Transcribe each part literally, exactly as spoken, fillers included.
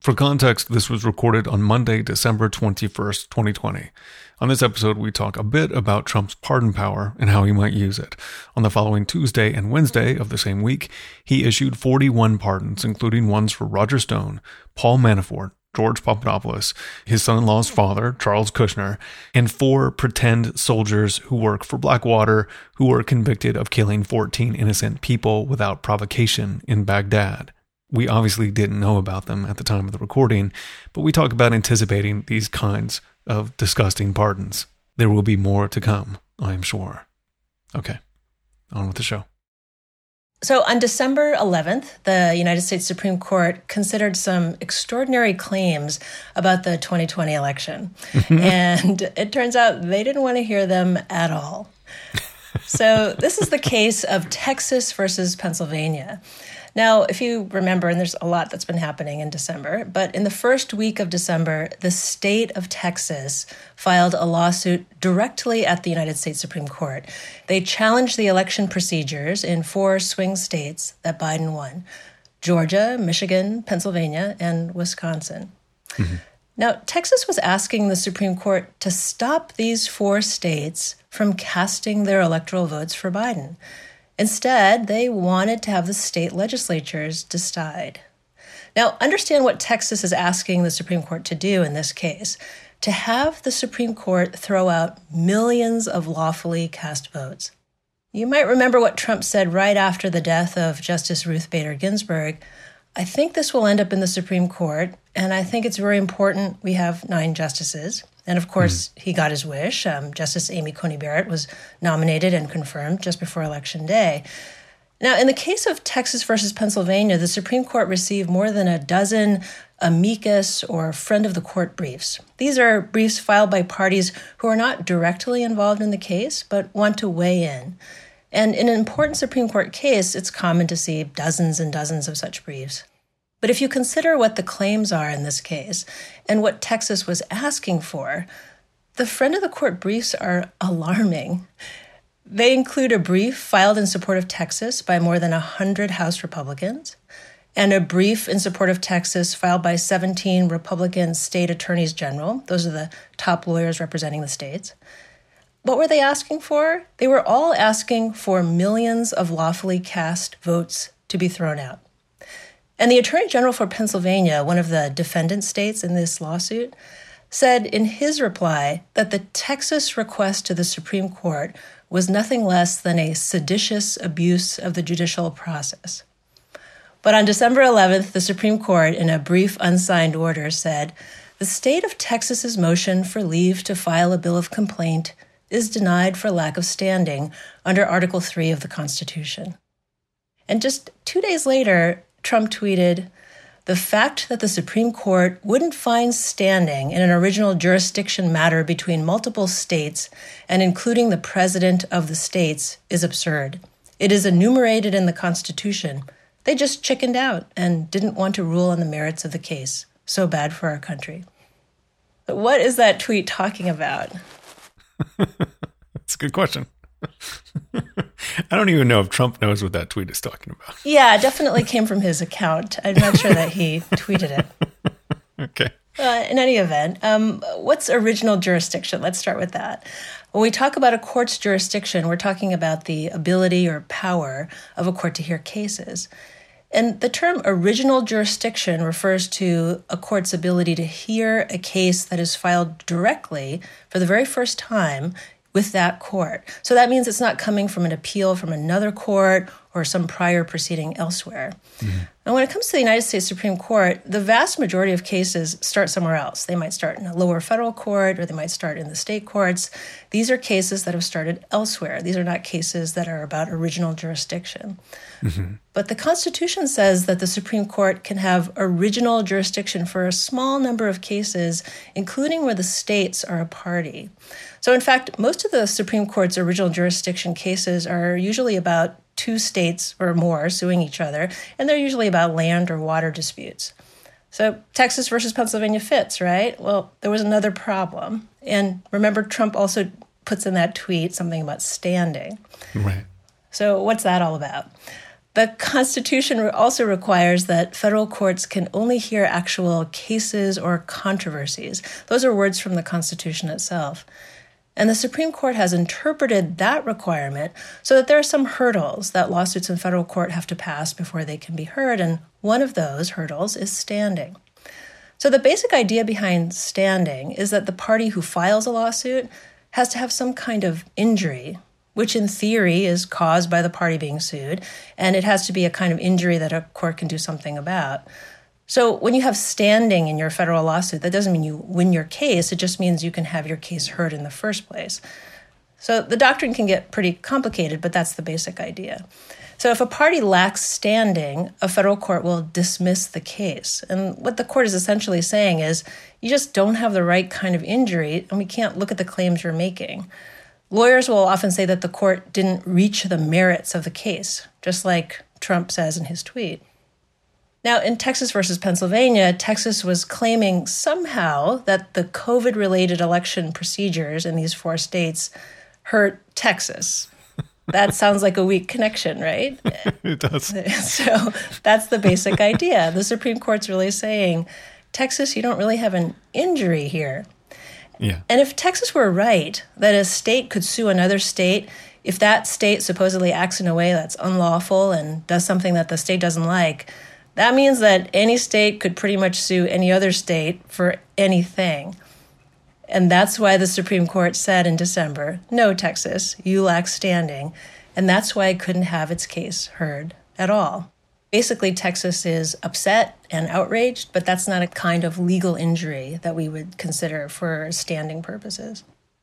For context, this was recorded on Monday, December twenty-first, twenty twenty. On this episode, we talk a bit about Trump's pardon power and how he might use it. On the following Tuesday and Wednesday of the same week, he issued forty-one pardons, including ones for Roger Stone, Paul Manafort, George Papadopoulos, his son-in-law's father, Charles Kushner, and four pretend soldiers who work for Blackwater who were convicted of killing fourteen innocent people without provocation in Baghdad. We obviously didn't know about them at the time of the recording, but we talk about anticipating these kinds of disgusting pardons. There will be more to come, I am sure. Okay, on with the show. So on December eleventh, the United States Supreme Court considered some extraordinary claims about the twenty twenty election. And it turns out they didn't want to hear them at all. So this is the case of Texas versus Pennsylvania. Now, if you remember, and there's a lot that's been happening in December, but in the first week of December, the state of Texas filed a lawsuit directly at the United States Supreme Court. They challenged the election procedures in four swing states that Biden won: Georgia, Michigan, Pennsylvania, and Wisconsin. Mm-hmm. Now, Texas was asking the Supreme Court to stop these four states from casting their electoral votes for Biden. Instead, they wanted to have the state legislatures decide. Now, understand what Texas is asking the Supreme Court to do in this case: to have the Supreme Court throw out millions of lawfully cast votes. You might remember what Trump said right after the death of Justice Ruth Bader Ginsburg. I think this will end up in the Supreme Court, and I think it's very important we have nine justices. And of course, mm. he got his wish. Um, Justice Amy Coney Barrett was nominated and confirmed just before Election Day. Now, in the case of Texas versus Pennsylvania, the Supreme Court received more than a dozen amicus or friend of the court briefs. These are briefs filed by parties who are not directly involved in the case, but want to weigh in. And in an important Supreme Court case, it's common to see dozens and dozens of such briefs. But if you consider what the claims are in this case and what Texas was asking for, the friend of the court briefs are alarming. They include a brief filed in support of Texas by more than one hundred House Republicans, and a brief in support of Texas filed by seventeen Republican state attorneys general. Those are the top lawyers representing the states. What were they asking for? They were all asking for millions of lawfully cast votes to be thrown out. And the Attorney General for Pennsylvania, one of the defendant states in this lawsuit, said in his reply that the Texas request to the Supreme Court was nothing less than a seditious abuse of the judicial process. But on December eleventh, the Supreme Court, in a brief unsigned order, said, "The state of Texas's motion for leave to file a bill of complaint is denied for lack of standing under Article three of the Constitution." And just two days later, Trump tweeted, "The fact that the Supreme Court wouldn't find standing in an original jurisdiction matter between multiple states and including the president of the states is absurd. It is enumerated in the Constitution. They just chickened out and didn't want to rule on the merits of the case. So bad for our country." But what is that tweet talking about? That's a good question. I don't even know if Trump knows what that tweet is talking about. Yeah, it definitely came from his account. I'm not sure that he tweeted it. Okay. Uh, in any event, um, what's original jurisdiction? Let's start with that. When we talk about a court's jurisdiction, we're talking about the ability or power of a court to hear cases. And the term original jurisdiction refers to a court's ability to hear a case that is filed directly for the very first time with that court. So that means it's not coming from an appeal from another court or some prior proceeding elsewhere. Mm-hmm. And when it comes to the United States Supreme Court, the vast majority of cases start somewhere else. They might start in a lower federal court or they might start in the state courts. These are cases that have started elsewhere. These are not cases that are about original jurisdiction. Mm-hmm. But the Constitution says that the Supreme Court can have original jurisdiction for a small number of cases, including where the states are a party. So in fact, most of the Supreme Court's original jurisdiction cases are usually about two states or more suing each other, and they're usually about land or water disputes. So Texas versus Pennsylvania fits, right? Well, there was another problem. And remember, Trump also puts in that tweet something about standing. Right. So what's that all about? The Constitution also requires that federal courts can only hear actual cases or controversies. Those are words from the Constitution itself. And the Supreme Court has interpreted that requirement so that there are some hurdles that lawsuits in federal court have to pass before they can be heard, and one of those hurdles is standing. So the basic idea behind standing is that the party who files a lawsuit has to have some kind of injury, which in theory is caused by the party being sued, and it has to be a kind of injury that a court can do something about. So when you have standing in your federal lawsuit, that doesn't mean you win your case. It just means you can have your case heard in the first place. So the doctrine can get pretty complicated, but that's the basic idea. So if a party lacks standing, a federal court will dismiss the case. And what the court is essentially saying is, you just don't have the right kind of injury, and we can't look at the claims you're making. Lawyers will often say that the court didn't reach the merits of the case, just like Trump says in his tweet. Now, in Texas versus Pennsylvania, Texas was claiming somehow that the COVID-related election procedures in these four states hurt Texas. That sounds like a weak connection, right? It does. So that's the basic idea. The Supreme Court's really saying, Texas, you don't really have an injury here. Yeah. And if Texas were right, that a state could sue another state, if that state supposedly acts in a way that's unlawful and does something that the state doesn't like, that means that any state could pretty much sue any other state for anything. And that's why the Supreme Court said in December, no, Texas, you lack standing. And that's why it couldn't have its case heard at all. Basically, Texas is upset and outraged, but that's not a kind of legal injury that we would consider for standing purposes.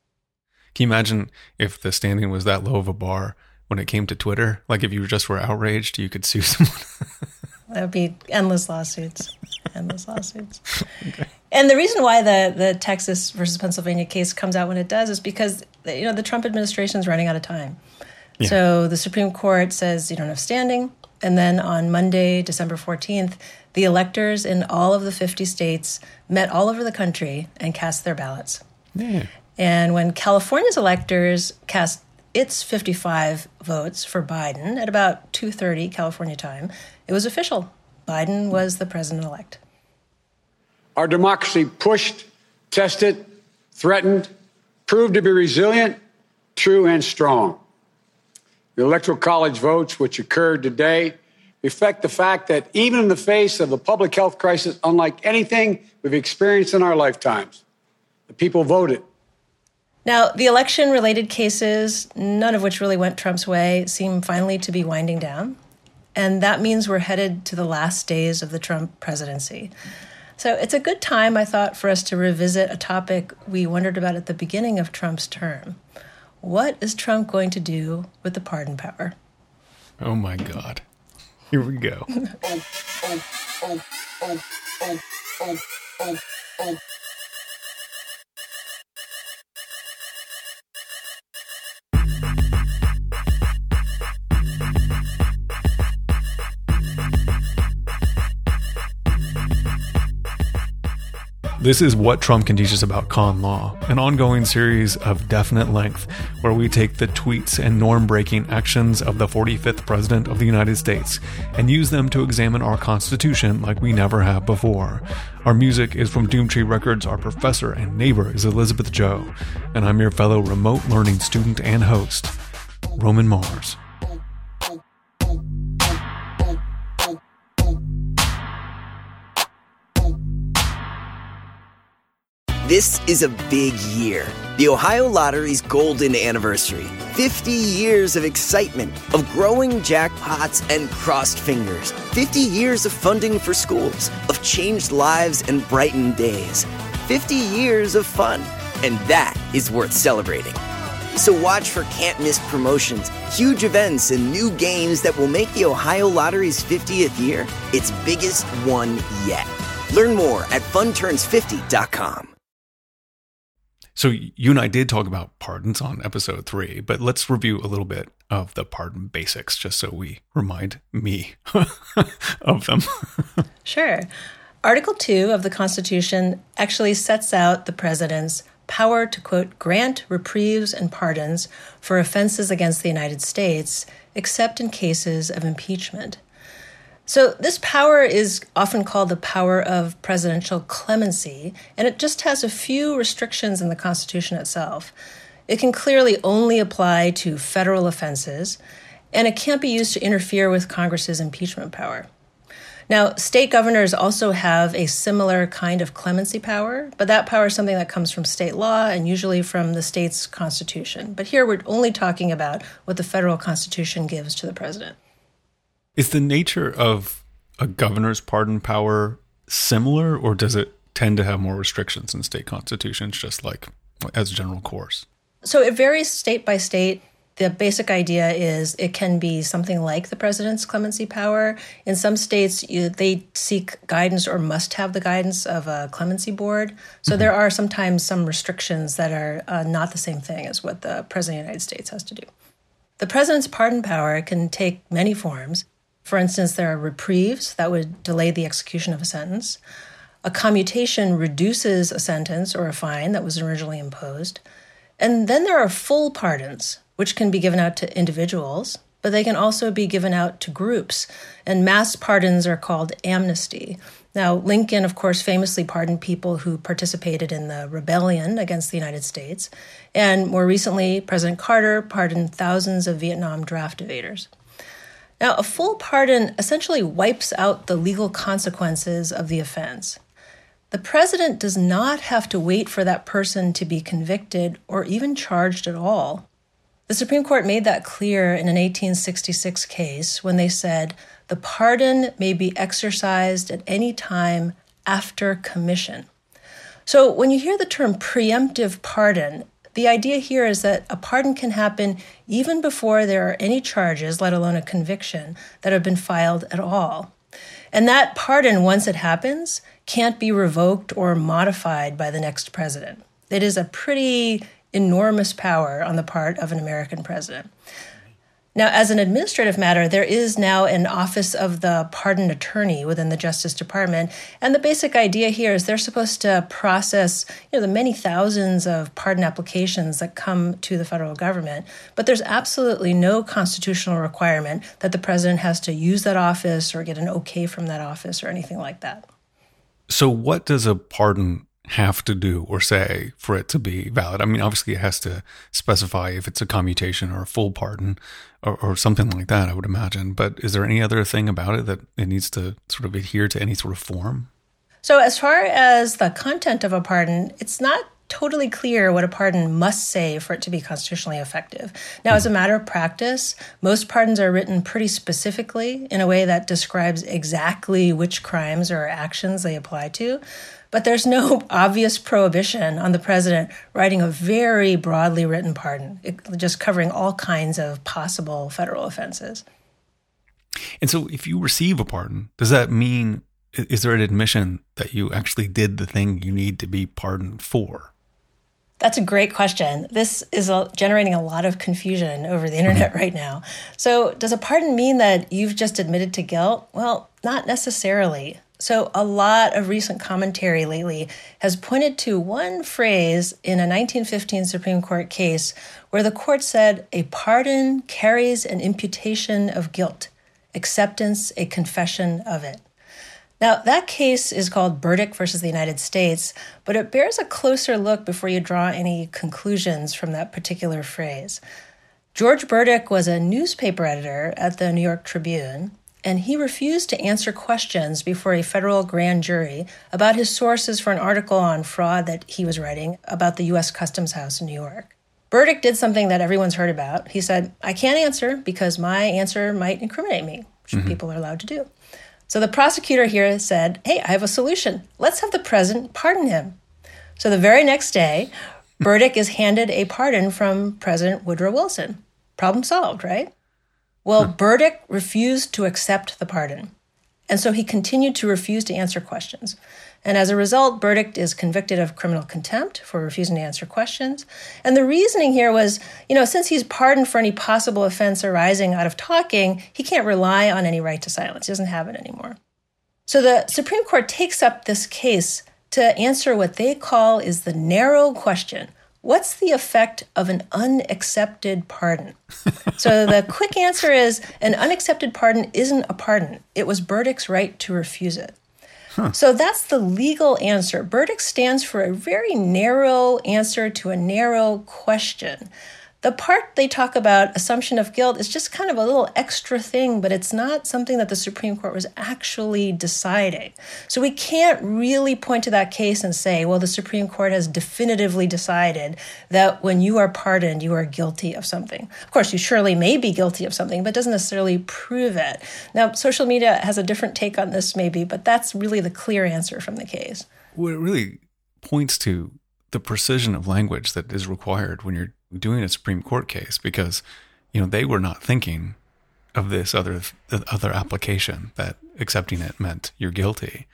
Can you imagine if the standing was that low of a bar when it came to Twitter? Like if you just were outraged, you could sue someone. That would be endless lawsuits, endless lawsuits. Okay. And the reason why the, the Texas versus Pennsylvania case comes out when it does is because, you know, the Trump administration is running out of time. Yeah. So the Supreme Court says you don't have standing. And then on Monday, December fourteenth, the electors in all of the fifty states met all over the country and cast their ballots. Yeah. And when California's electors cast its fifty-five votes for Biden at about two thirty California time, it was official. Biden was the president-elect. Our democracy pushed, tested, threatened, proved to be resilient, true, and strong. The Electoral College votes, which occurred today, reflect the fact that even in the face of a public health crisis unlike anything we've experienced in our lifetimes, the people voted. Now, the election-related cases, none of which really went Trump's way, seem finally to be winding down. And that means we're headed to the last days of the Trump presidency. So it's a good time, I thought, for us to revisit a topic we wondered about at the beginning of Trump's term. What is Trump going to do with the pardon power? Oh, my God. Here we go. oh, oh, oh, oh, oh, oh, oh, oh, oh. This is What Trump Can Teach Us About Con Law, an ongoing series of definite length where we take the tweets and norm-breaking actions of the forty-fifth President of the United States and use them to examine our Constitution like we never have before. Our music is from Doomtree Records, our professor and neighbor is Elizabeth Joe, and I'm your fellow remote learning student and host, Roman Mars. This is a big year. The Ohio Lottery's golden anniversary. fifty years of excitement, of growing jackpots and crossed fingers. fifty years of funding for schools, of changed lives and brightened days. fifty years of fun, and that is worth celebrating. So watch for can't-miss promotions, huge events, and new games that will make the Ohio Lottery's fiftieth year its biggest one yet. Learn more at fun turns fifty dot com. So you and I did talk about pardons on episode three, but let's review a little bit of the pardon basics just so we remind me of them. Sure. Article two of the Constitution actually sets out the president's power to, quote, grant reprieves and pardons for offenses against the United States, except in cases of impeachment. So this power is often called the power of presidential clemency, and it just has a few restrictions in the Constitution itself. It can clearly only apply to federal offenses, and it can't be used to interfere with Congress's impeachment power. Now, state governors also have a similar kind of clemency power, but that power is something that comes from state law and usually from the state's constitution. But here we're only talking about what the federal constitution gives to the president. Is the nature of a governor's pardon power similar, or does it tend to have more restrictions in state constitutions, just like as a general course? So it varies state by state. The basic idea is it can be something like the president's clemency power. In some states, you, they seek guidance or must have the guidance of a clemency board. So mm-hmm. there are sometimes some restrictions that are uh, not the same thing as what the president of the United States has to do. The president's pardon power can take many forms. For instance, there are reprieves that would delay the execution of a sentence. A commutation reduces a sentence or a fine that was originally imposed. And then there are full pardons, which can be given out to individuals, but they can also be given out to groups. And mass pardons are called amnesty. Now, Lincoln, of course, famously pardoned people who participated in the rebellion against the United States. And more recently, President Carter pardoned thousands of Vietnam draft evaders. Now, a full pardon essentially wipes out the legal consequences of the offense. The president does not have to wait for that person to be convicted or even charged at all. The Supreme Court made that clear in an eighteen sixty-six case when they said the pardon may be exercised at any time after commission. So when you hear the term preemptive pardon, the idea here is that a pardon can happen even before there are any charges, let alone a conviction, that have been filed at all. And that pardon, once it happens, can't be revoked or modified by the next president. It is a pretty enormous power on the part of an American president. Now, as an administrative matter, there is now an Office of the Pardon Attorney within the Justice Department. And the basic idea here is they're supposed to process, you know, the many thousands of pardon applications that come to the federal government. But there's absolutely no constitutional requirement that the president has to use that office or get an okay from that office or anything like that. So what does a pardon have to do or say for it to be valid? I mean, obviously it has to specify if it's a commutation or a full pardon or, or something like that, I would imagine. But is there any other thing about it that it needs to sort of adhere to any sort of form? So as far as the content of a pardon, it's not totally clear what a pardon must say for it to be constitutionally effective. Now, mm-hmm. as a matter of practice, most pardons are written pretty specifically in a way that describes exactly which crimes or actions they apply to. But there's no obvious prohibition on the president writing a very broadly written pardon, just covering all kinds of possible federal offenses. And so if you receive a pardon, does that mean, is there an admission that you actually did the thing you need to be pardoned for? That's a great question. This is a, generating a lot of confusion over the internet right now. So does a pardon mean that you've just admitted to guilt? Well, not necessarily. So a lot of recent commentary lately has pointed to one phrase in a nineteen fifteen Supreme Court case where the court said a pardon carries an imputation of guilt, acceptance, a confession of it. Now, that case is called Burdick versus the United States, but it bears a closer look before you draw any conclusions from that particular phrase. George Burdick was a newspaper editor at the New York Tribune, and he refused to answer questions before a federal grand jury about his sources for an article on fraud that he was writing about the U S Customs House in New York. Burdick did something that everyone's heard about. He said, I can't answer because my answer might incriminate me, which mm-hmm. people are allowed to do. So the prosecutor here said, hey, I have a solution. Let's have the president pardon him. So the very next day, Burdick is handed a pardon from President Woodrow Wilson. Problem solved, right? Well, huh. Burdick refused to accept the pardon. And so he continued to refuse to answer questions. And as a result, Burdick is convicted of criminal contempt for refusing to answer questions. And the reasoning here was, you know, since he's pardoned for any possible offense arising out of talking, he can't rely on any right to silence. He doesn't have it anymore. So the Supreme Court takes up this case to answer what they call is the narrow question. What's the effect of an unaccepted pardon? So the quick answer is an unaccepted pardon isn't a pardon. It was Burdic's right to refuse it. Huh. So that's the legal answer. Burdick stands for a very narrow answer to a narrow question. The part they talk about, assumption of guilt, is just kind of a little extra thing, but it's not something that the Supreme Court was actually deciding. So we can't really point to that case and say, well, the Supreme Court has definitively decided that when you are pardoned, you are guilty of something. Of course, you surely may be guilty of something, but it doesn't necessarily prove it. Now, social media has a different take on this maybe, but that's really the clear answer from the case. Well, it really points to the precision of language that is required when you're doing a Supreme Court case, because, you know, they were not thinking of this other other application that accepting it meant you're guilty.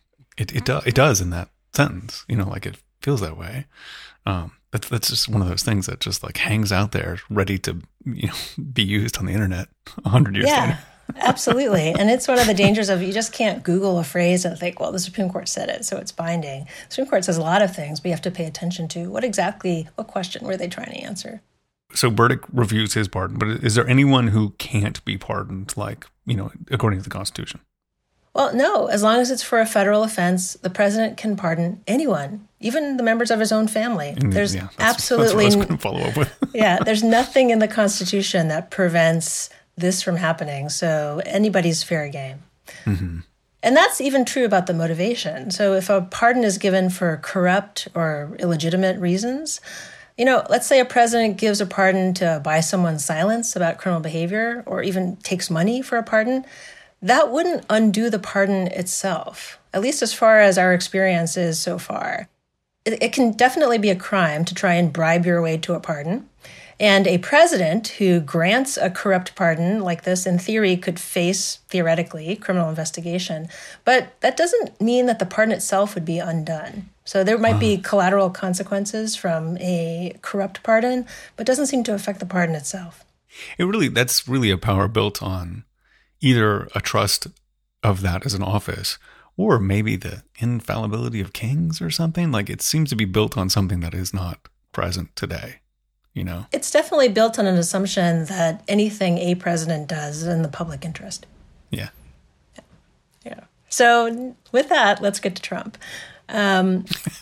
It it, do, it does in that sentence, you know, like it feels that way. Um, but that's just one of those things that just like hangs out there ready to, you know, be used on the internet a hundred years yeah. later. Absolutely. And it's one of the dangers of you just can't Google a phrase and think, well, the Supreme Court said it, so it's binding. The Supreme Court says a lot of things, but you have to pay attention to what exactly, what question were they trying to answer? So Burdick reviews his pardon, but is there anyone who can't be pardoned, like, you know, according to the Constitution? Well, no. As long as it's for a federal offense, the president can pardon anyone, even the members of his own family. And, there's yeah, that's, absolutely that's what I was going to follow up with. yeah, there's nothing in the Constitution that prevents this from happening. So anybody's fair game. Mm-hmm. And that's even true about the motivation. So if a pardon is given for corrupt or illegitimate reasons, you know, let's say a president gives a pardon to buy someone's silence about criminal behavior, or even takes money for a pardon, that wouldn't undo the pardon itself, at least as far as our experience is so far. It, it can definitely be a crime to try and bribe your way to a pardon. And a president who grants a corrupt pardon like this, in theory, could face, theoretically, criminal investigation. But that doesn't mean that the pardon itself would be undone. So there might be collateral consequences from a corrupt pardon, but doesn't seem to affect the pardon itself. It really, that's really a power built on either a trust of that as an office, or maybe the infallibility of kings or something. Like, it seems to be built on something that is not present today. You know, it's definitely built on an assumption that anything a president does is in the public interest. Yeah. Yeah. yeah. So with that, let's get to Trump. Um,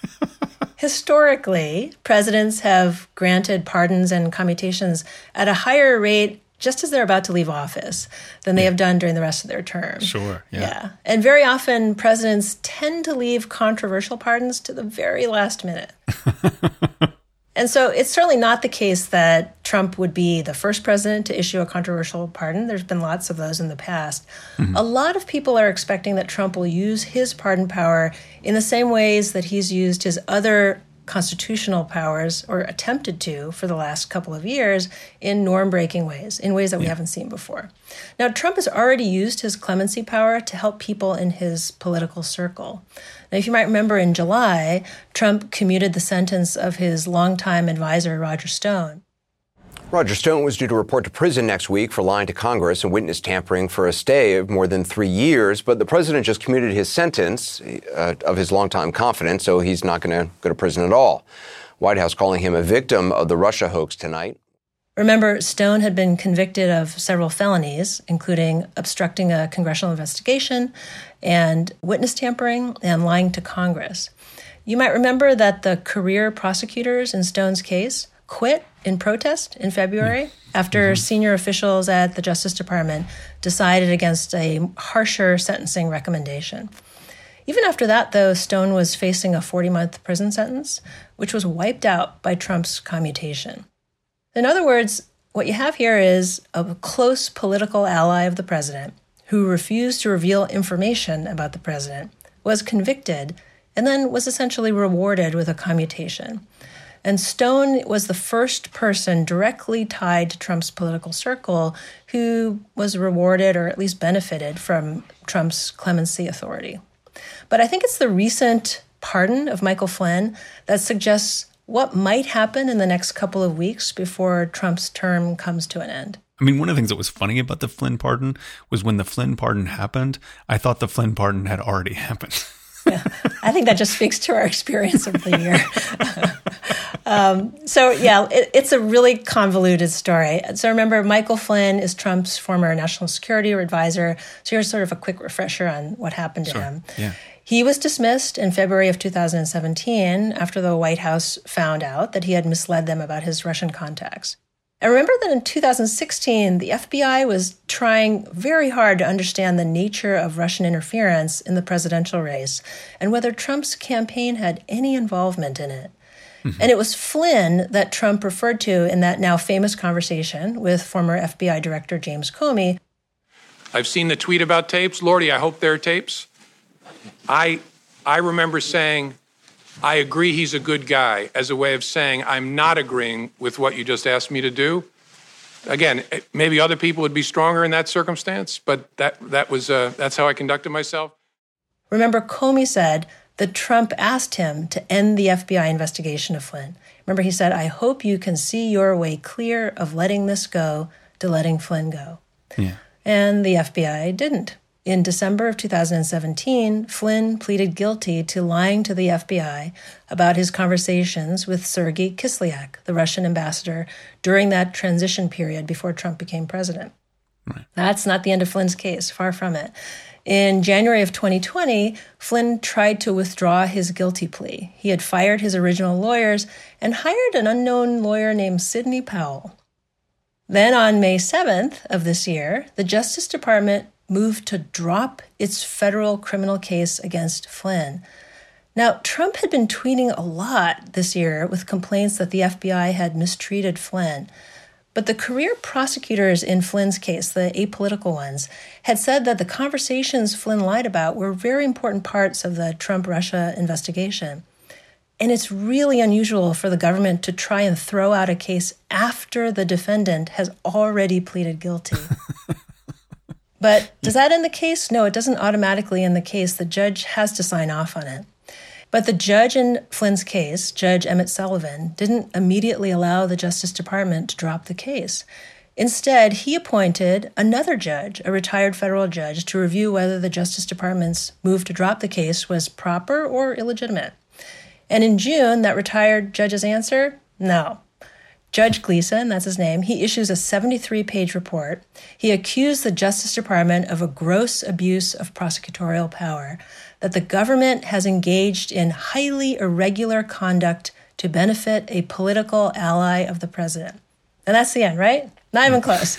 historically, presidents have granted pardons and commutations at a higher rate just as they're about to leave office than they yeah. have done during the rest of their term. Sure. Yeah. yeah. And very often, presidents tend to leave controversial pardons to the very last minute. And so it's certainly not the case that Trump would be the first president to issue a controversial pardon. There's been lots of those in the past. Mm-hmm. A lot of people are expecting that Trump will use his pardon power in the same ways that he's used his other constitutional powers, or attempted to for the last couple of years, in norm-breaking ways, in ways that we yeah. haven't seen before. Now, Trump has already used his clemency power to help people in his political circle. Now, if you might remember, in July, Trump commuted the sentence of his longtime advisor, Roger Stone. Roger Stone was due to report to prison next week for lying to Congress and witness tampering for a stay of more than three years. But the president just commuted his sentence uh, of his longtime confidant, so he's not going to go to prison at all. White House calling him a victim of the Russia hoax tonight. Remember, Stone had been convicted of several felonies, including obstructing a congressional investigation and witness tampering and lying to Congress. You might remember that the career prosecutors in Stone's case quit in protest in February after mm-hmm. senior officials at the Justice Department decided against a harsher sentencing recommendation. Even after that, though, Stone was facing a forty-month prison sentence, which was wiped out by Trump's commutation. In other words, what you have here is a close political ally of the president who refused to reveal information about the president, was convicted, and then was essentially rewarded with a commutation. And Stone was the first person directly tied to Trump's political circle who was rewarded, or at least benefited, from Trump's clemency authority. But I think it's the recent pardon of Michael Flynn that suggests what might happen in the next couple of weeks before Trump's term comes to an end. I mean, one of the things that was funny about the Flynn pardon was when the Flynn pardon happened, I thought the Flynn pardon had already happened. Yeah, I think that just speaks to our experience of the year. um, so, yeah, it, it's a really convoluted story. So remember, Michael Flynn is Trump's former national security advisor. So here's sort of a quick refresher on what happened to sure. him. Yeah. He was dismissed in February of two thousand seventeen after the White House found out that he had misled them about his Russian contacts. And remember that in two thousand sixteen, the F B I was trying very hard to understand the nature of Russian interference in the presidential race and whether Trump's campaign had any involvement in it. Mm-hmm. And it was Flynn that Trump referred to in that now famous conversation with former F B I Director James Comey. I've seen the tweet about tapes. Lordy, I hope there are tapes. I I remember saying, I agree he's a good guy, as a way of saying I'm not agreeing with what you just asked me to do. Again, maybe other people would be stronger in that circumstance, but that that was uh, that's how I conducted myself. Remember, Comey said that Trump asked him to end the F B I investigation of Flynn. Remember, he said, I hope you can see your way clear of letting this go to letting Flynn go. Yeah. And the F B I didn't. In December of two thousand seventeen, Flynn pleaded guilty to lying to the F B I about his conversations with Sergei Kislyak, the Russian ambassador, during that transition period before Trump became president. Right. That's not the end of Flynn's case, far from it. In January of twenty twenty, Flynn tried to withdraw his guilty plea. He had fired his original lawyers and hired an unknown lawyer named Sidney Powell. Then on May seventh of this year, the Justice Department moved to drop its federal criminal case against Flynn. Now, Trump had been tweeting a lot this year with complaints that the F B I had mistreated Flynn. But the career prosecutors in Flynn's case, the apolitical ones, had said that the conversations Flynn lied about were very important parts of the Trump-Russia investigation. And it's really unusual for the government to try and throw out a case after the defendant has already pleaded guilty. But does that end the case? No, it doesn't automatically end the case. The judge has to sign off on it. But the judge in Flynn's case, Judge Emmett Sullivan, didn't immediately allow the Justice Department to drop the case. Instead, he appointed another judge, a retired federal judge, to review whether the Justice Department's move to drop the case was proper or illegitimate. And in June, that retired judge's answer? No. Judge Gleason, that's his name, he issues a seventy-three page report. He accused the Justice Department of a gross abuse of prosecutorial power, that the government has engaged in highly irregular conduct to benefit a political ally of the president. And that's the end, right? Not even close.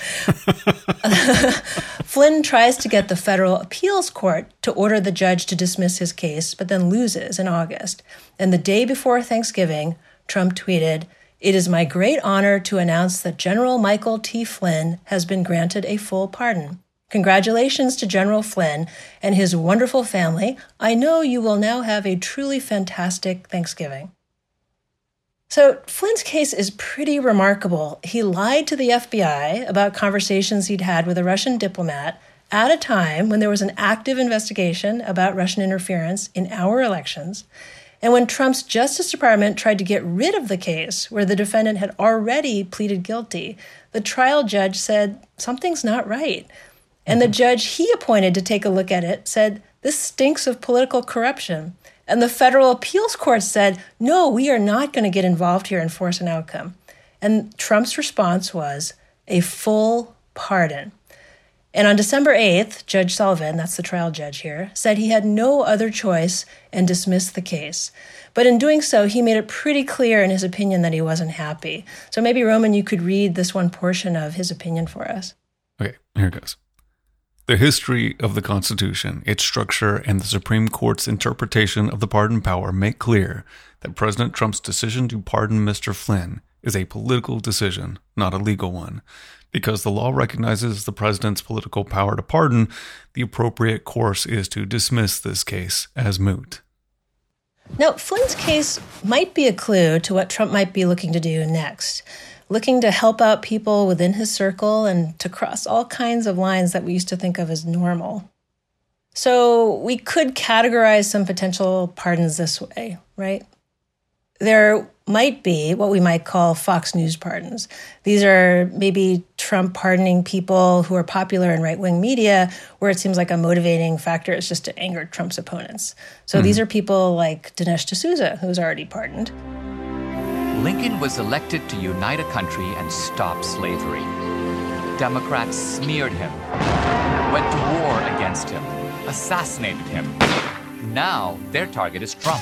Flynn tries to get the federal appeals court to order the judge to dismiss his case, but then loses in August. And the day before Thanksgiving, Trump tweeted, "It is my great honor to announce that General Michael T. Flynn has been granted a full pardon. Congratulations to General Flynn and his wonderful family. I know you will now have a truly fantastic Thanksgiving." So Flynn's case is pretty remarkable. He lied to the F B I about conversations he'd had with a Russian diplomat at a time when there was an active investigation about Russian interference in our elections. And when Trump's Justice Department tried to get rid of the case where the defendant had already pleaded guilty, the trial judge said, something's not right. And the judge he appointed to take a look at it said, this stinks of political corruption. And the federal appeals court said, no, we are not going to get involved here and force an outcome. And Trump's response was a full pardon. And on December eighth, Judge Sullivan, that's the trial judge here, said he had no other choice and dismissed the case. But in doing so, he made it pretty clear in his opinion that he wasn't happy. So maybe, Roman, you could read this one portion of his opinion for us. Okay, here it goes. The history of the Constitution, its structure, and the Supreme Court's interpretation of the pardon power make clear that President Trump's decision to pardon Mister Flynn is a political decision, not a legal one. Because the law recognizes the president's political power to pardon, the appropriate course is to dismiss this case as moot. Now, Flynn's case might be a clue to what Trump might be looking to do next, looking to help out people within his circle and to cross all kinds of lines that we used to think of as normal. So we could categorize some potential pardons this way, right? There might be what we might call Fox News pardons. These are maybe Trump pardoning people who are popular in right-wing media, where it seems like a motivating factor is just to anger Trump's opponents. So mm-hmm. these are people like Dinesh D'Souza, who's already pardoned. Lincoln was elected to unite a country and stop slavery. Democrats smeared him, went to war against him, assassinated him. Now their target is Trump.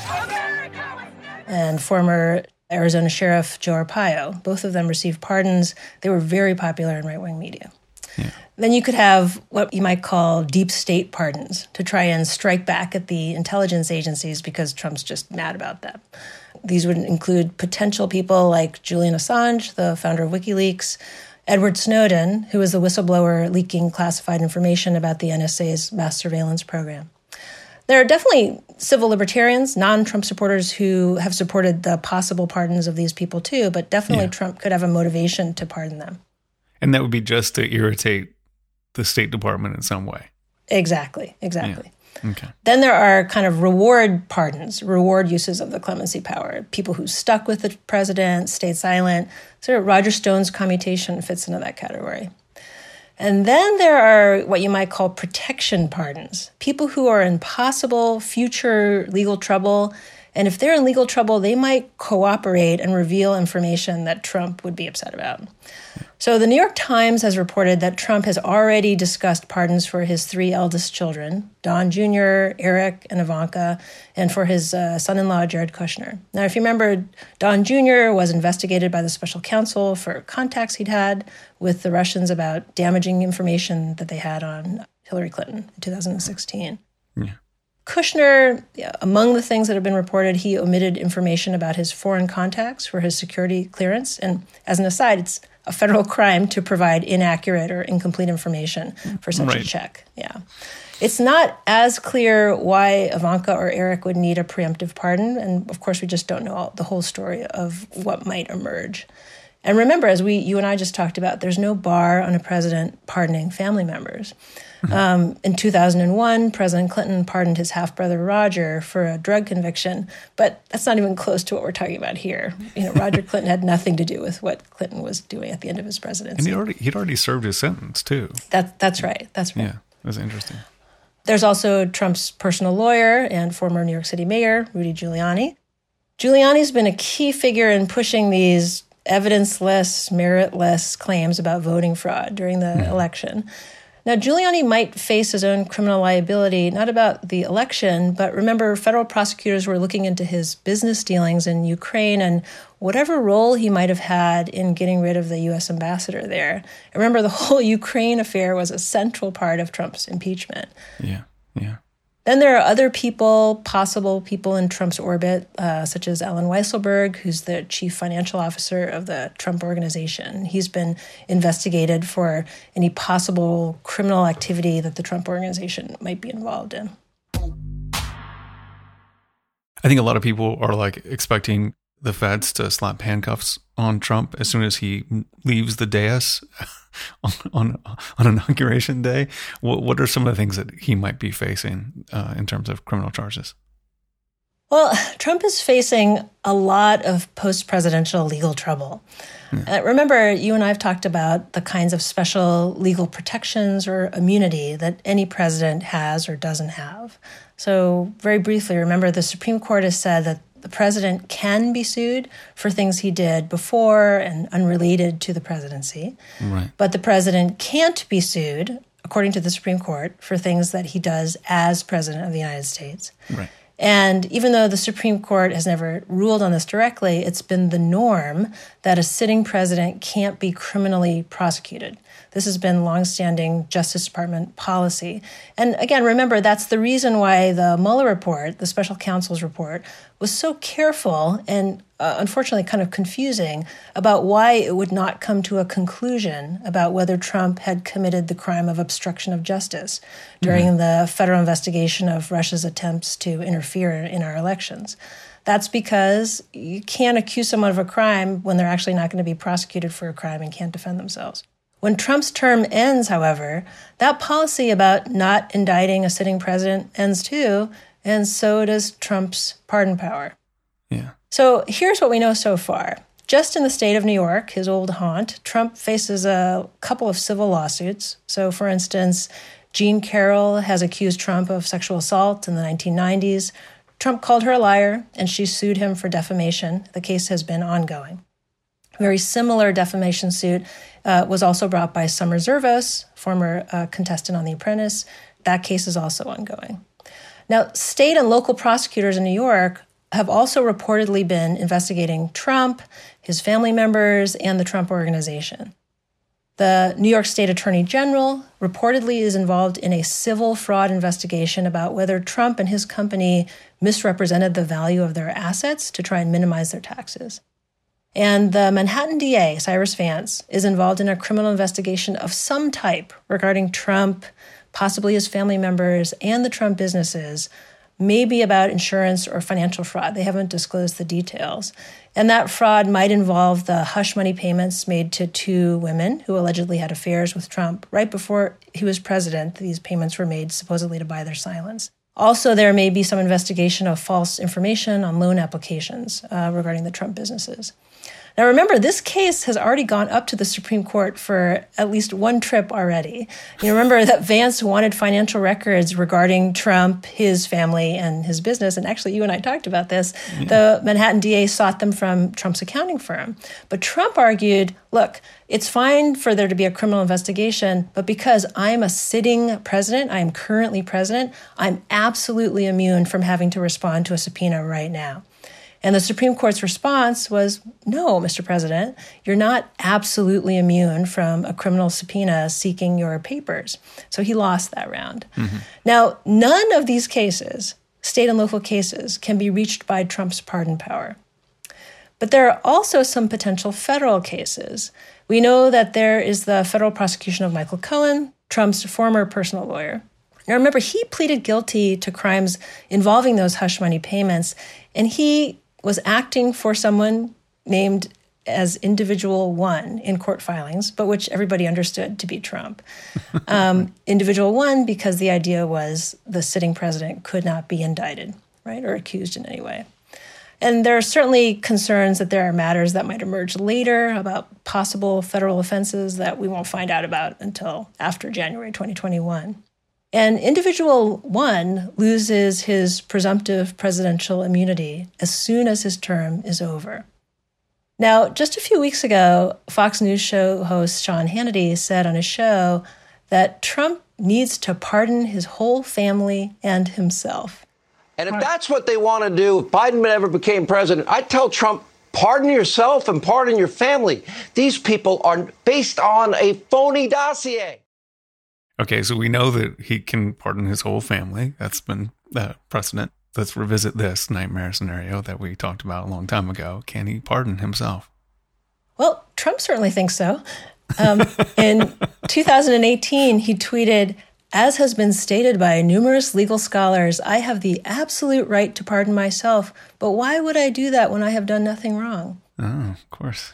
And former Arizona Sheriff Joe Arpaio. Both of them received pardons. They were very popular in right-wing media. Yeah. Then you could have what you might call deep state pardons to try and strike back at the intelligence agencies because Trump's just mad about them. These would include potential people like Julian Assange, the founder of WikiLeaks, Edward Snowden, who was the whistleblower leaking classified information about the N S A's mass surveillance program. There are definitely civil libertarians, non-Trump supporters who have supported the possible pardons of these people too, but definitely yeah. Trump could have a motivation to pardon them. And that would be just to irritate the State Department in some way. Exactly, exactly. Yeah. Okay. Then there are kind of reward pardons, reward uses of the clemency power. People who stuck with the president, stayed silent. So Roger Stone's commutation fits into that category. And then there are what you might call protection pardons, people who are in possible future legal trouble. And if they're in legal trouble, they might cooperate and reveal information that Trump would be upset about. So the New York Times has reported that Trump has already discussed pardons for his three eldest children, Don Junior, Eric, and Ivanka, and for his uh, son-in-law, Jared Kushner. Now, if you remember, Don Junior was investigated by the special counsel for contacts he'd had with the Russians about damaging information that they had on Hillary Clinton in two thousand sixteen. Yeah. Kushner, among the things that have been reported, he omitted information about his foreign contacts for his security clearance. And as an aside, it's a federal crime to provide inaccurate or incomplete information for such right. a check. Yeah. It's not as clear why Ivanka or Eric would need a preemptive pardon. And of course, we just don't know all, the whole story of what might emerge. And remember, as we, you and I just talked about, there's no bar on a president pardoning family members. Mm-hmm. Um, in two thousand one, President Clinton pardoned his half-brother Roger for a drug conviction, but that's not even close to what we're talking about here. You know, Roger Clinton had nothing to do with what Clinton was doing at the end of his presidency. And he already, he'd already served his sentence, too. That, that's right. That's right. Yeah, that's interesting. There's also Trump's personal lawyer and former New York City mayor, Rudy Giuliani. Giuliani's been a key figure in pushing these evidence-less, merit-less claims about voting fraud during the mm. election. Now, Giuliani might face his own criminal liability, not about the election, but remember, federal prosecutors were looking into his business dealings in Ukraine and whatever role he might have had in getting rid of the U S ambassador there. And remember, the whole Ukraine affair was a central part of Trump's impeachment. Yeah, yeah. Then there are other people, possible people in Trump's orbit, uh, such as Alan Weisselberg, who's the chief financial officer of the Trump Organization. He's been investigated for any possible criminal activity that the Trump Organization might be involved in. I think a lot of people are like expecting the feds to slap handcuffs on Trump as soon as he leaves the dais on on, on inauguration day. What, what are some of the things that he might be facing uh, in terms of criminal charges? Well, Trump is facing a lot of post-presidential legal trouble. Yeah. Uh, remember, you and I have talked about the kinds of special legal protections or immunity that any president has or doesn't have. So very briefly, remember the Supreme Court has said that the president can be sued for things he did before and unrelated to the presidency. Right. But the president can't be sued, according to the Supreme Court, for things that he does as president of the United States. Right. And even though the Supreme Court has never ruled on this directly, it's been the norm that a sitting president can't be criminally prosecuted. This has been longstanding Justice Department policy. And again, remember, that's the reason why the Mueller report, the special counsel's report, was so careful and uh, unfortunately kind of confusing about why it would not come to a conclusion about whether Trump had committed the crime of obstruction of justice during mm-hmm. the federal investigation of Russia's attempts to interfere in our elections. That's because you can't accuse someone of a crime when they're actually not going to be prosecuted for a crime and can't defend themselves. When Trump's term ends, however, that policy about not indicting a sitting president ends too, and so does Trump's pardon power. Yeah. So here's what we know so far. Just in the state of New York, his old haunt, Trump faces a couple of civil lawsuits. So, for instance, Jean Carroll has accused Trump of sexual assault in the nineteen nineties. Trump called her a liar, and she sued him for defamation. The case has been ongoing. A very similar defamation suit uh, was also brought by Summer Zervos, former uh, contestant on The Apprentice. That case is also ongoing. Now, state and local prosecutors in New York have also reportedly been investigating Trump, his family members, and the Trump Organization. The New York State Attorney General reportedly is involved in a civil fraud investigation about whether Trump and his company misrepresented the value of their assets to try and minimize their taxes. And the Manhattan D A, Cyrus Vance, is involved in a criminal investigation of some type regarding Trump, possibly his family members, and the Trump businesses, maybe about insurance or financial fraud. They haven't disclosed the details. And that fraud might involve the hush money payments made to two women who allegedly had affairs with Trump right before he was president. These payments were made supposedly to buy their silence. Also, there may be some investigation of false information on loan applications uh, regarding the Trump businesses. Now, remember, this case has already gone up to the Supreme Court for at least one trip already. You remember that Vance wanted financial records regarding Trump, his family, and his business. And actually, you and I talked about this. Yeah. The Manhattan D A sought them from Trump's accounting firm. But Trump argued, look, it's fine for there to be a criminal investigation, but because I'm a sitting president, I am currently president, I'm absolutely immune from having to respond to a subpoena right now. And the Supreme Court's response was, no, Mister President, you're not absolutely immune from a criminal subpoena seeking your papers. So he lost that round. Mm-hmm. Now, none of these cases, state and local cases, can be reached by Trump's pardon power. But there are also some potential federal cases. We know that there is the federal prosecution of Michael Cohen, Trump's former personal lawyer. Now, remember, he pleaded guilty to crimes involving those hush money payments, and he was acting for someone named as Individual One in court filings, but which everybody understood to be Trump. Um, Individual One, because the idea was the sitting president could not be indicted, right, or accused in any way. And there are certainly concerns that there are matters that might emerge later about possible federal offenses that we won't find out about until after January twenty twenty-one. And Individual One loses his presumptive presidential immunity as soon as his term is over. Now, just a few weeks ago, Fox News show host Sean Hannity said on his show that Trump needs to pardon his whole family and himself. And if that's what they want to do, if Biden ever became president, I'd tell Trump, pardon yourself and pardon your family. These people are based on a phony dossier. Okay, so we know that he can pardon his whole family. That's been the precedent. Let's revisit this nightmare scenario that we talked about a long time ago. Can he pardon himself? Well, Trump certainly thinks so. Um, in two thousand eighteen, he tweeted, "As has been stated by numerous legal scholars, I have the absolute right to pardon myself, but why would I do that when I have done nothing wrong?" Oh, of course.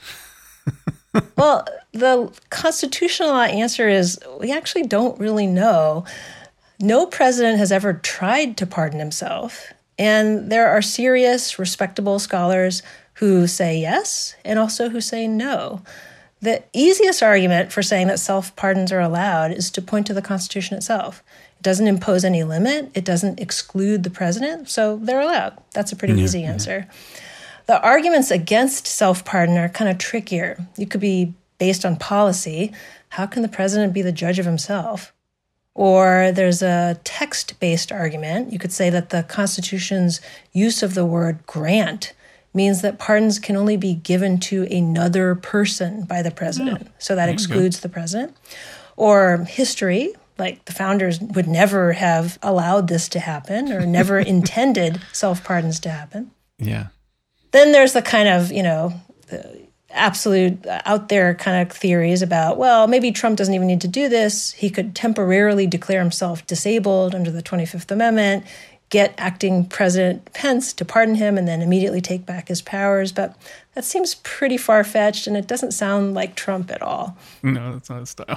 Well, the constitutional answer is we actually don't really know. No president has ever tried to pardon himself, and there are serious, respectable scholars who say yes and also who say no. The easiest argument for saying that self-pardons are allowed is to point to the Constitution itself. It doesn't impose any limit. It doesn't exclude the president, so they're allowed. That's a pretty yeah, easy answer. Yeah. The arguments against self-pardon are kind of trickier. You could be based on policy. How can the president be the judge of himself? Or there's a text-based argument. You could say that the Constitution's use of the word grant means that pardons can only be given to another person by the president. Oh, so that excludes the president. Or history, like the founders would never have allowed this to happen or never intended self-pardons to happen. Yeah. Then there's the kind of, you know, the absolute out there kind of theories about, well, maybe Trump doesn't even need to do this. He could temporarily declare himself disabled under the twenty-fifth Amendment, get acting President Pence to pardon him, and then immediately take back his powers. But that seems pretty far-fetched, and it doesn't sound like Trump at all. No, that's not his style.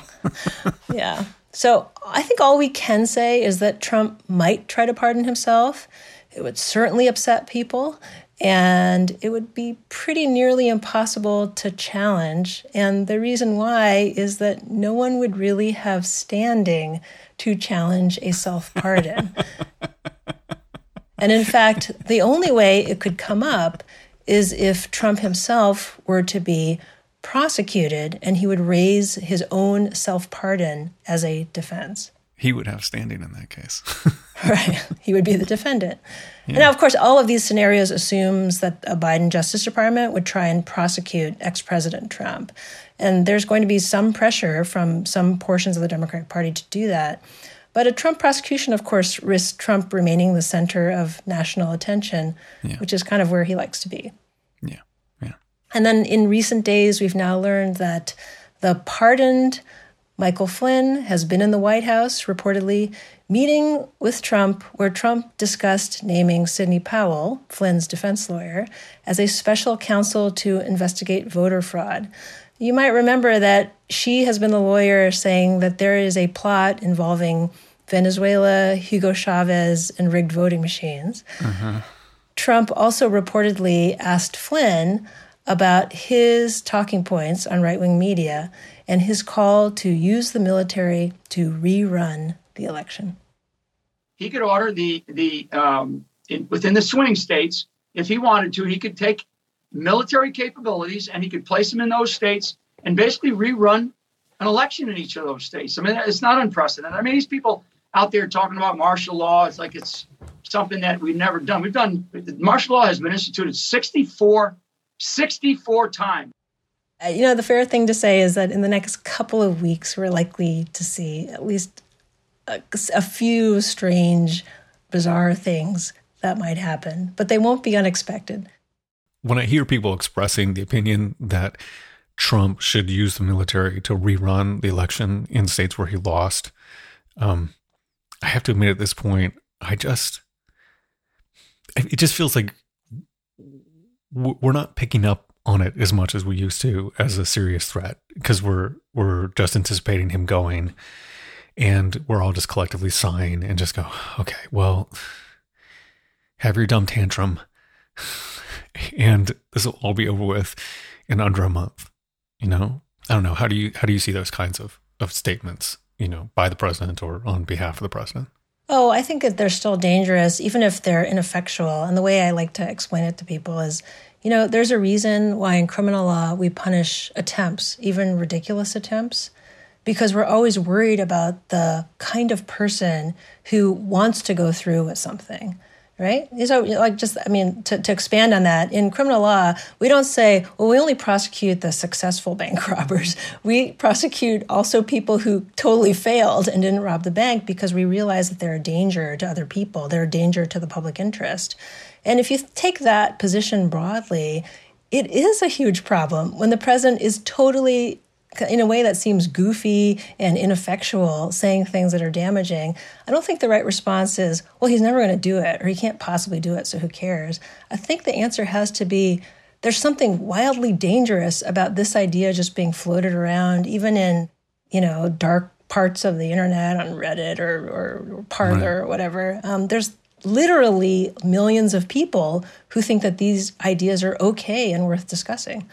Yeah. So I think all we can say is that Trump might try to pardon himself. It would certainly upset people, and it would be pretty nearly impossible to challenge. And the reason why is that no one would really have standing to challenge a self-pardon. And in fact, the only way it could come up is if Trump himself were to be prosecuted and he would raise his own self-pardon as a defense. He would have standing in that case. Right. He would be the defendant. Yeah. And now, of course, all of these scenarios assumes that a Biden Justice Department would try and prosecute ex-President Trump. And there's going to be some pressure from some portions of the Democratic Party to do that. But a Trump prosecution, of course, risks Trump remaining the center of national attention, yeah. which is kind of where he likes to be. Yeah, yeah. And then in recent days, we've now learned that the pardoned Michael Flynn has been in the White House, reportedly, meeting with Trump, where Trump discussed naming Sidney Powell, Flynn's defense lawyer, as a special counsel to investigate voter fraud. You might remember that she has been the lawyer saying that there is a plot involving Venezuela, Hugo Chavez, and rigged voting machines. Uh-huh. Trump also reportedly asked Flynn about his talking points on right-wing media and his call to use the military to rerun the election. He could order the the um, in, within the swing states, if he wanted to, he could take military capabilities and he could place them in those states and basically rerun an election in each of those states. I mean, it's not unprecedented. I mean, these people out there talking about martial law, it's like it's something that we've never done. We've done, martial law has been instituted sixty-four, sixty-four times. You know, the fair thing to say is that in the next couple of weeks, we're likely to see at least a, a few strange, bizarre things that might happen, but they won't be unexpected. When I hear people expressing the opinion that Trump should use the military to rerun the election in states where he lost, um, I have to admit at this point, I just, it just feels like we're not picking up on it as much as we used to as a serious threat, because we're we're just anticipating him going, and we're all just collectively sighing and just go, okay, well, have your dumb tantrum, and this will all be over with in under a month. You know, I don't know. How do you how do you see those kinds of of statements, you know, by the president or on behalf of the president? Oh, I think that they're still dangerous, even if they're ineffectual. And the way I like to explain it to people is, you know, there's a reason why in criminal law we punish attempts, even ridiculous attempts, because we're always worried about the kind of person who wants to go through with something, right? So, like, just, I mean, to, to expand on that, in criminal law, we don't say, well, we only prosecute the successful bank robbers. We prosecute also people who totally failed and didn't rob the bank because we realize that they're a danger to other people. They're a danger to the public interest. And if you take that position broadly, it is a huge problem when the president is totally, in a way that seems goofy and ineffectual, saying things that are damaging. I don't think the right response is, well, he's never going to do it, or he can't possibly do it, so who cares? I think the answer has to be, there's something wildly dangerous about this idea just being floated around, even in, you know, dark parts of the internet, on Reddit or, or, or Parler right. or whatever. Um, there's literally millions of people who think that these ideas are okay and worth discussing.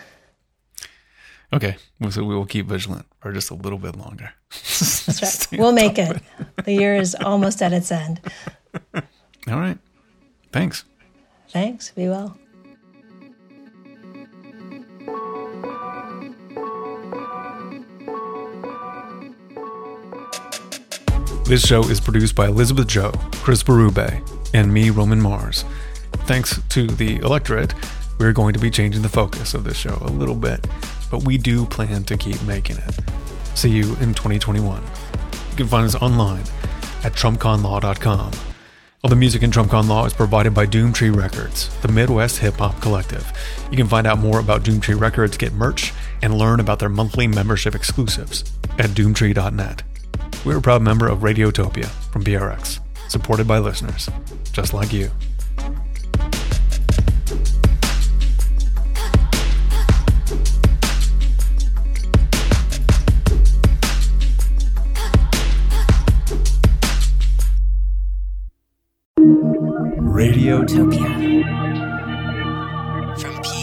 Okay, so we will keep vigilant for just a little bit longer. That's right. We'll make it. it. The year is almost at its end. All right. Thanks. Thanks. Be well. This show is produced by Elizabeth Joe, Chris Berube, and me, Roman Mars. Thanks to the electorate, we're going to be changing the focus of this show a little bit, but we do plan to keep making it. See you in twenty twenty-one. You can find us online at trump con law dot com. All the music in TrumpCon Law is provided by Doomtree Records, the Midwest hip-hop collective. You can find out more about Doomtree Records, get merch, and learn about their monthly membership exclusives at doomtree dot net. We're a proud member of Radiotopia from B R X, supported by listeners just like you. Radiotopia. From P